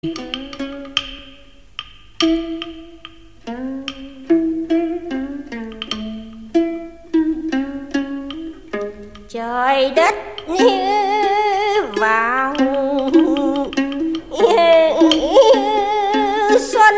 Trời đất vào xuân,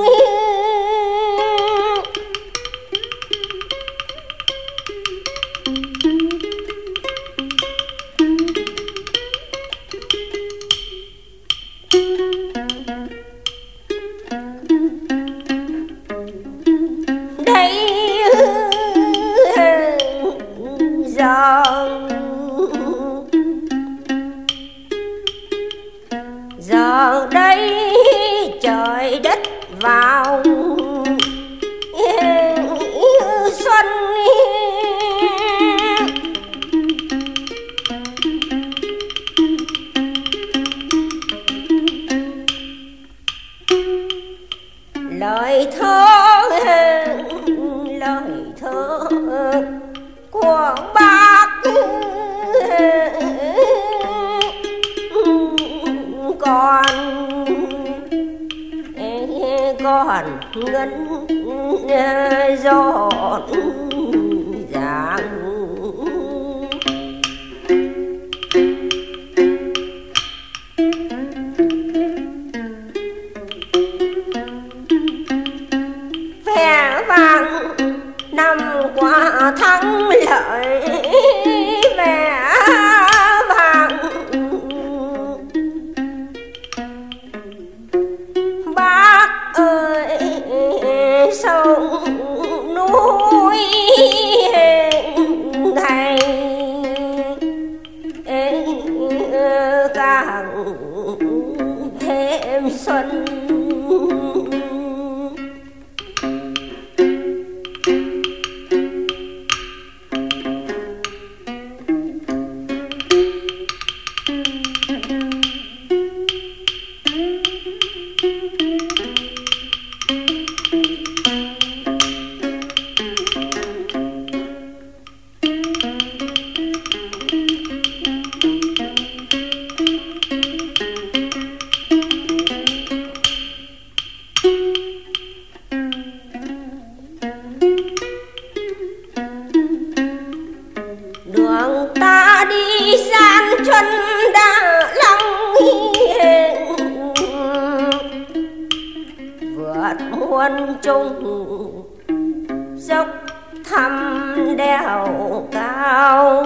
đây giờ đây trời đất vào xuân, lời thơ của bác còn ngân rộn ràng. Vẻ vang năm qua thắng lợi, vẻ vang bác ơi sông núi thành càng thêm xuân. Đường ta đi gian chân đã long vượt muôn trùng dốc thăm đèo cao,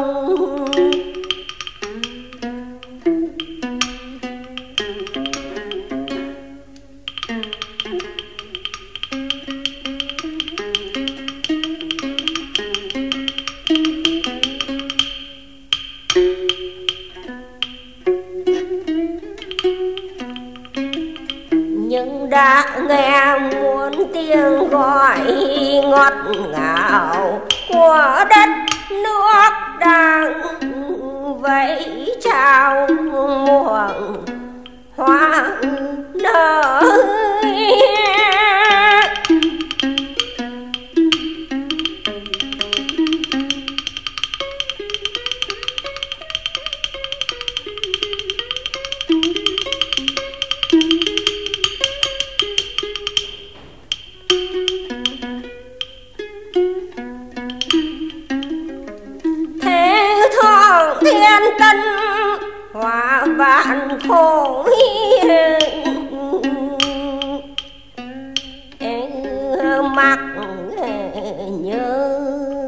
nhưng đã nghe muôn tiếng gọi ngọt ngào của đất nước đang vẫy chào mùa hoa nở. Thiên tân hòa vạn khổ mặc nhớ,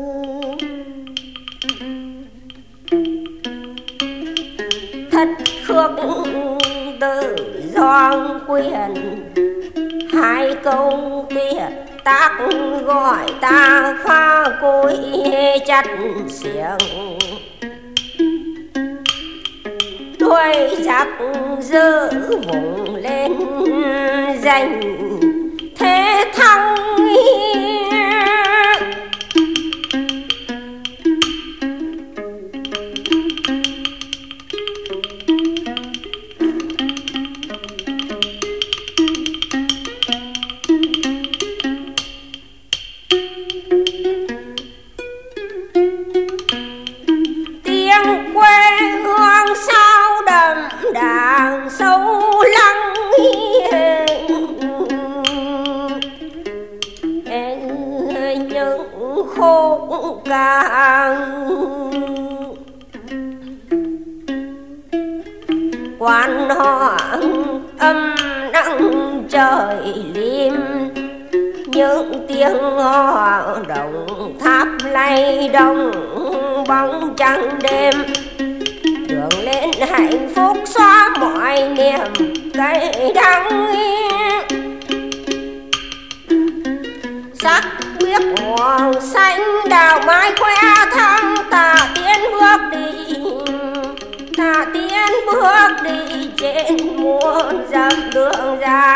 thất khước tự doan quyền hai câu tuyệt tác gọi ta pha cối chặt xiềng đuôi giặc giữ vùng lên giành thế thắng. Tiếng quê hương sao đậm đà sâu lắng đàn hoàng âm nắng trời lim, những tiếng hò đồng tháp lay động bóng trăng đêm, đường lên hạnh phúc xóa mọi niềm cay đắng. Sắc biếc hoàng xanh đào mai khoe thăng, ta tiến bước đi, ta tiến bước đi trên muôn dặm đường dài.